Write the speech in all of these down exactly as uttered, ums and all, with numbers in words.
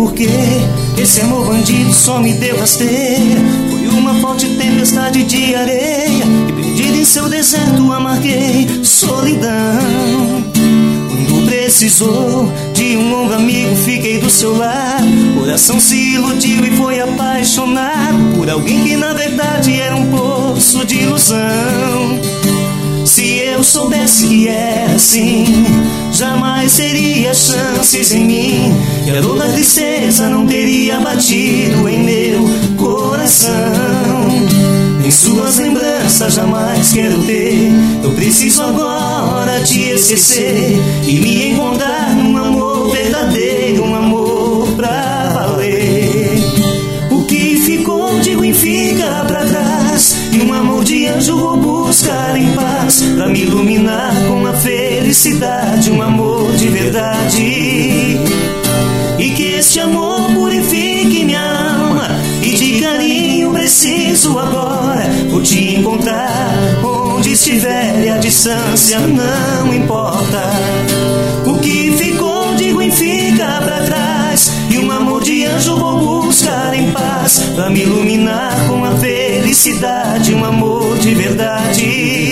porquê esse amor bandido só me deu rasteira. Foi uma forte tempestade de areia e perdido em seu deserto amarguei solidão. Quando precisou de um ombro amigo, fiquei do seu lado. Coração se iludiu e foi apaixonado por alguém que na verdade era um poço de ilusão. Se eu soubesse que era assim, jamais teria chances em mim, e a dor da tristeza não teria batido em meu coração. Nem suas lembranças jamais quero ter. Eu preciso agora te esquecer e me encontrar num amor verdadeiro, um amor pra valer. O que ficou de ruim fica pra trás, e um amor de anjo vou buscar em paz, pra me iluminar com a felicidade, um amor de verdade. E que este amor purifique minha alma, e de carinho preciso agora. Vou te encontrar onde estiver e a distância não importa. O que ficou de ruim fica pra trás, e um amor de anjo vou buscar em paz, pra me iluminar com a felicidade, um amor de verdade.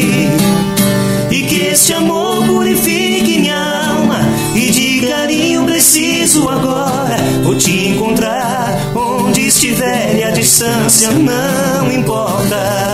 E que este amor purifique minha alma, e de carinho preciso agora. Vou te encontrar onde estiver e a distância não importa.